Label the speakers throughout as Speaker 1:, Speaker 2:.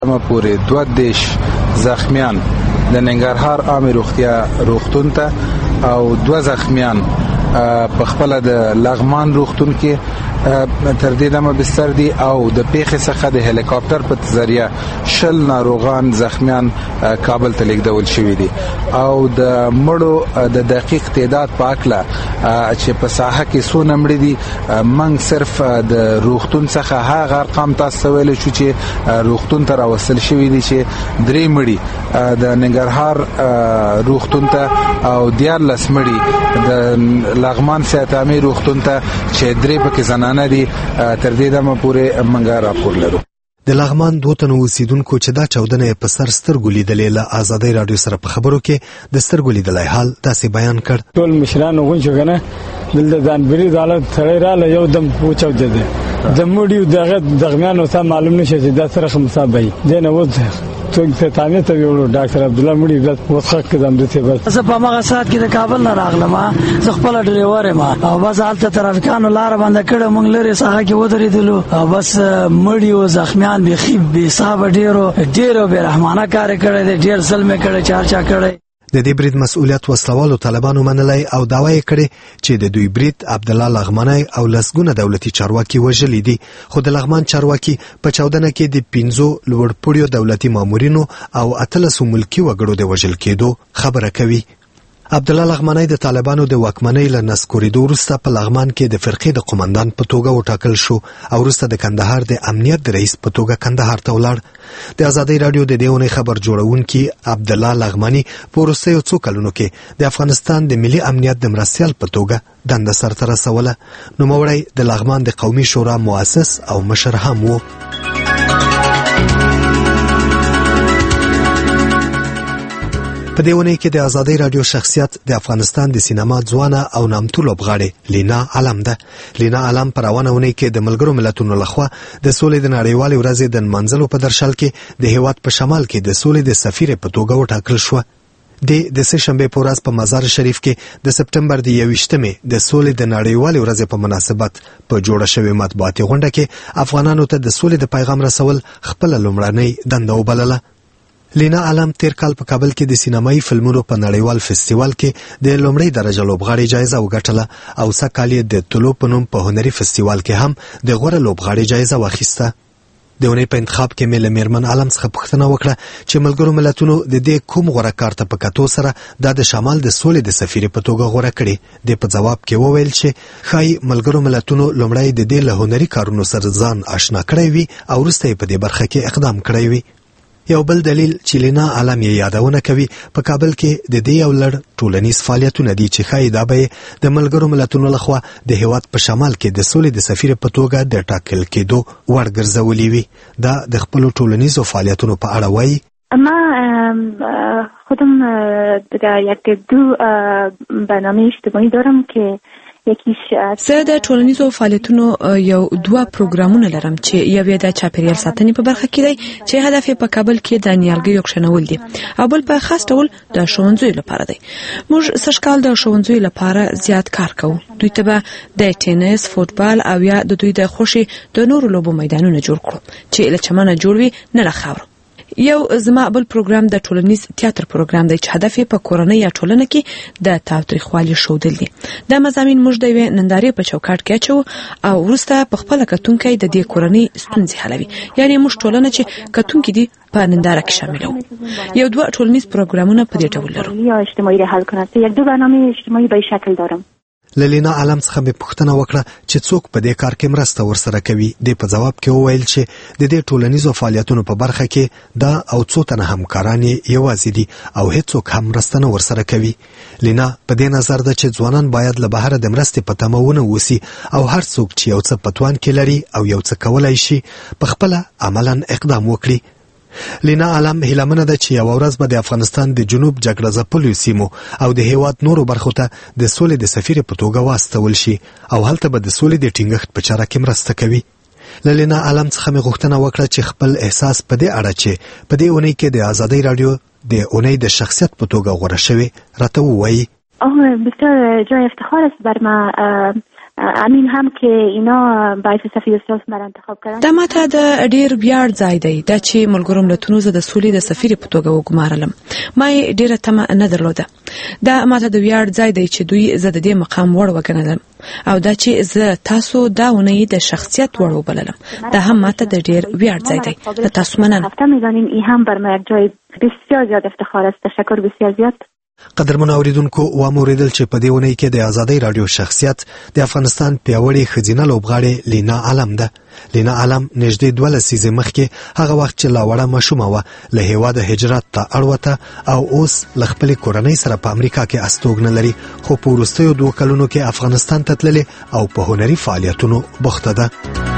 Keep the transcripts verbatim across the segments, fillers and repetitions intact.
Speaker 1: ما پورې دوه دیش زخمیان د ننګرهار عامه روغتیا روغتون ته او دوه زخمیان په خپل د لغمان روغتون کې تر دې دمه بستر دي او د پیښې څخه د هلیکاپټر په ذریعہ شل ناروغان زخمیان کابل ته لیږدول شوي دي او د مړو د دقیق تعداد په اکله چې په ساحه کې څو مړي دي موږ صرف د روغتون څخه هغه ارقام تاسو ویل شو چې روغتون ته راوصل شوي دي چې درې مړي د ننګرهار روغتون ته او دیارلس مړي د لغمان سیاتامي روغتون ته چې درې پکې زنانه دي تر دې دمه پورې منګا راپور لرو.
Speaker 2: د لغمان دوه تنو اوسیدونکو چې دا چاودنه په سر سترګو لیدلې له آزادۍ رادیو سره په خبرو کې د سترګو لیدلای حال داسې بیان کړ.
Speaker 3: ټول مشران وګڼو کنه دلته ځانبري حالت سره رااله یو دم پوچاو ده د موډیو دغه دغمیانو ته معلوم نشي چې دا سره خمسابای دینه وځه څنګه ته تانه ته ویلو ډاکټر عبد الله مړي بس وخت کې دم دته بس
Speaker 4: زه په هغه سات کې د کابل نه راغلم زه خپل ډرایور ما او بس حالت ترافیکانو لار باندې کړه مونږ لري ساحه کې ودرېدلو او بس مړي او زخمیان به خيب به صاحب ډیرو ډیرو به رحمانه کار کړی ډیر سلمه کړی چار چا کړی.
Speaker 2: د دې برید مسؤلیت وسلوالو طالبانو منلای او داوا یې کړې چې د دوی برید عبد الله لغمانی او لسګونه دولتي چارواکي وژلي دي خو د لغمان چارواکي په چاودنه کې د پنځو لوړپوړیو دولتي مامورینو او اتلسو ملکی وګړو د وژل کېدو خبره کوي. عبد الله لغمانی د طالبانو د واکمنۍ له نسکورېدو وروسته په لغمان کې د فرقې د قومندان په توګه وټاکل شو او وروسته د کندهار د امنیت د رئیس په توګه کندهار ته ولاړ. د آزادۍ رادیو د دې اونۍ خبر جوړونکي عبد الله لغمانی په وروستیو څو کلونو کې د افغانستان د ملي امنیت د مرستیال په توګه دنده سرته رسوله. نوموړی د لغمان د قومي شورا مؤسس او مشر هم و. په دې ونې کې د آزادۍ رادیو شخصیت د افغانستان د سینما ځوانه او نامتو لوبغاړې لینا علم ده. لینا علم پر روانه ونې کې د ملګرو ملتونو لخوا د سولې د نړیوالې ورځې د نمانځلو په درشل کې د هیواد په شمال کې د سولې د سفیر په توګه وټاکل شو. د د سه شنبه په ورځ په مزار شریف کې د سپټمبر د یوویشتمې د سولې د نړیوالې ورځې په مناسبت په جوړه شوې مطبوعاتي غونډه کې افغانانو ته د سولې د پیغام رسول خپل لومړنۍ دنده وبلله. لینا علم تیر کال په کابل کې د سینمایي فلمونو په نړیوال فستیوال کې د لومړۍ درجه لوبغاړي جایزه وګټله او سکه یې د طلوع په نوم په هنري فستیوال کې هم د غوره لوبغاړي جایزه واخیسته. د اونۍ په انتخاب کې مې له میرمن علم څخه پوښتنه وکړه چې ملګرو ملتونو د دې کوم غوره کار ته په کتو سره دا د شمال د سولې د سفیر په توګه غوره کړي. د په جواب کې وویل چې خای ملګرو ملتونو لومړی د دې له هنري کارونو سره ځان آشنا کړی وي او وروسته په دې برخه کې اقدام کړی وي. یو بل دلیل چې لینا علم یې یادونه کوي په کابل کې د دې یو لړ ټولنیز فعالیتونه دي چې ښایي دا به د ملګرو ملتونو لخوا د هیواد په شمال کې د سولې د سفیر په توګه د ټاکل کېدو وړ ګرځولي وي. دا د خپلو ټولنیزو فعالیتونو په اړه وایي.
Speaker 5: ما خودم یک دو برنامه اجتماعی دارم که
Speaker 6: زه د ټولنیزو فعالیتونو یو دوه پروګرامونه لرم چې یو یې د چاپیریال ساتنې په برخه کې دی چې هدف یې په کابل کې د نیالګیو کښېنول دي او بل په خاص ډول د ښوونځیو لپاره دی. موږ سږ کال د ښوونځیو لپاره زیات کار کوو. دوی ته به د ټینس، فوټبال او یا د دوی د خوښې د نورو لوبو میدانونه جوړ کړو چې له چمنه جوړ وي نه له خاورو. یو زما بل پروګرام د ټولنیز تیاتر پروګرام دی چې هدف یې په کورنۍ یا ټولنه کې د تاوتریخوالي ښودل دي. دا مضامین موږ د یوې نندارې په چوکاټ کې اچوو او وروسته په خپله کتونکی د دې کورنۍ ستونزې حلوي. یعنې موږ ټولنه چې کتونکي دي په ننداره کې شاملوو. یو دوه ټولنیز پروګرامونه په دې ډول لرو.
Speaker 5: یک دو برنامه اجتماعی به شکل دارم.
Speaker 2: لینا علم څخه به پوښتنه وکړه چې څوک په دې کار کې مرسته ورسره کوي. د په جواب کې وویل چې د دې ټولنیزو فعالیتونو په برخه کې دا او څو تنه همکاران یوازې دي او هیڅوک هم مرسته نه ورسره کوي. لینا په دې نظر ده چې ځوانان باید له بهر د مرستې په تمه ونه اوسي او هر څوک چې یو څه په توان کې لري او یو څه کولای شي په خپله عملاً اقدام وکړي. لینا علم هیلمنه ده چې یو ورځ به د افغانستان د جنوب جګړه ځپلو سیمو او د هیواد نورو برخو ته د سولې د سفیر په توګه واستول شي او هلته به د سولې د ټینګښت په چاره کې مرسته کوي. له لینا علم څخه مې غوښتنه وکړه چې خپل احساس په دې اړه چې په دې اونۍ کې د آزادۍ رادیو د اونۍ د شخصیت په توګه غوره شوی راته ووایي.
Speaker 5: بسیار جای افتخار است بر ما امین هم که اینا باعث سفیر استاس مر انتخاب کړل.
Speaker 6: دا ماته د ډیر ویاړ ځای دی دا چې ملګرو ملتونو زه د سولې د سفیر په توګه وګمارلم. ما ډیره تمه نه درلوده. دا ماته د ویاړ ځای دی چې دوی زه د دې مقام وړ وګڼلم او دا چې زه تاسو دا ونې د شخصیت وړ وبللم. دا هم ماته د ډیر ویاړ ځای دی. د تاسو مننه.
Speaker 5: هفته می‌دانیم این هم بر ما جای بسیار زیاد افتخار است. تشکر بسیار زیاد.
Speaker 2: قدرمن اوریدونکو و موریدل چې په دې ونې کې د آزادۍ رادیو شخصیت د افغانستان پیاوړې خزینه لوبغاړې لینا عالم ده. لینا عالم نږدې دوه لسیزې مخکې هغه وخت چې لا وړه ماشومه وه له هېواده هجرت ته اړوته او اوس له خپلې کورنۍ سره په امریکا کې استوګنه لري، خو په وروستیو دوه کلونو کې افغانستان ته تللې او په هنري فعالیتونو بوخته ده.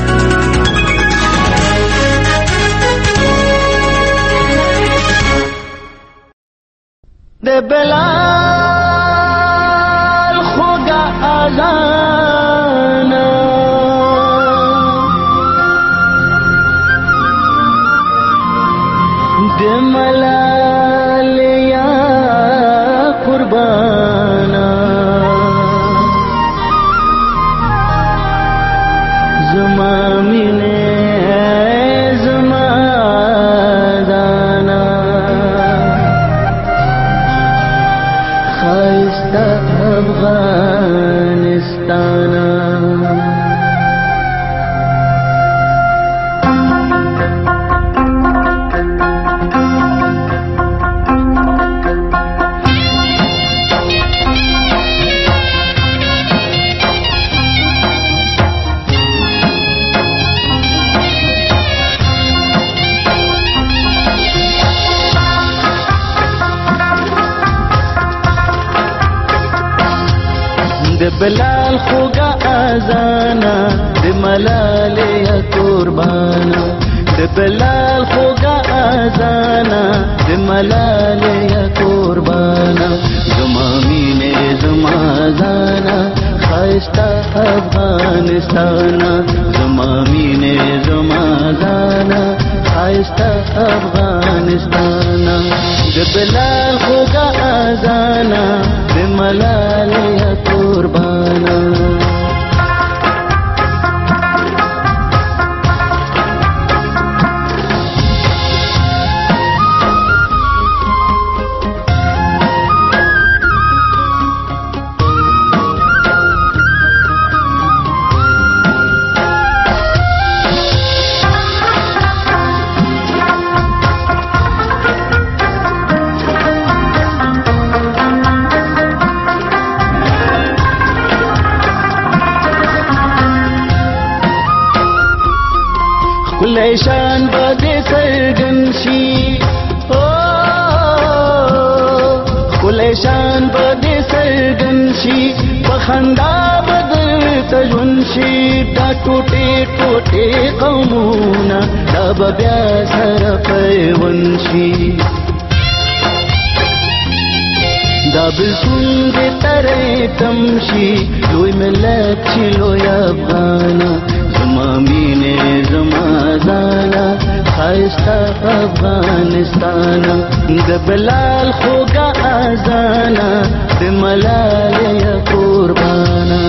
Speaker 7: د بلال خوږه اذان د ملال یا قربانا زما مینه زما دانا خایسته افغانستانا د بلال خوږه اذانا د ملال یا قربانا د بلال خوږه اذانا د ملال یا قربانا زما مینه زما زانا خایسته افغانستانا زما مینه زما زانا خایسته افغانستانا د بلال خوږه اذانا د ملال یا قربانا شان بده سرګن شي او کله شان بده سرګن شي په خندا بدل تجون شي دا ټوټه ټوټه قومونه دا بیا سره پیون شي دا بالکل دې ترې تمشي لوی ملت چې لوی افغانا زما مینه زما زانا خایسته افغانستانا د بلال خوږه اذانا د ملال یا قربانا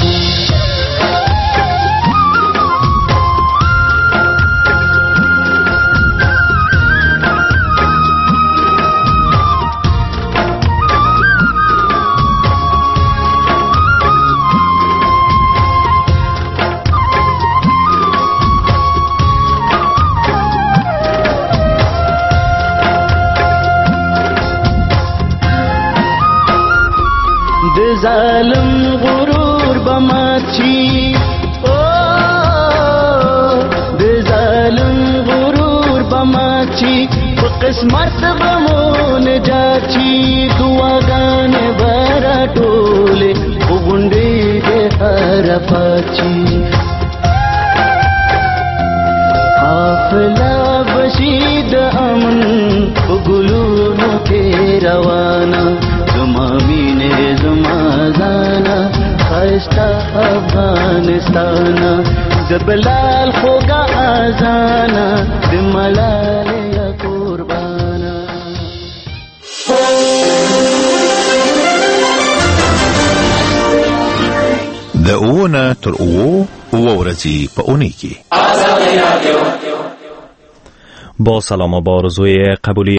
Speaker 7: ظالم غرور بماچی او د ظالم غرور بماچی په قسمت بمون جاچی دعاګانې برا ټوله وګونډې دې هر پاچی حافظه بشید امن وګلونو کې روانه زما مینه زما زانا خایسته افغانستانا د بلال خوږه اذانا د ملال یا قربانا
Speaker 8: د اوونه تر اوو اوه ورځې په اونۍ کې.
Speaker 9: با سلام و با آرزوی قبولی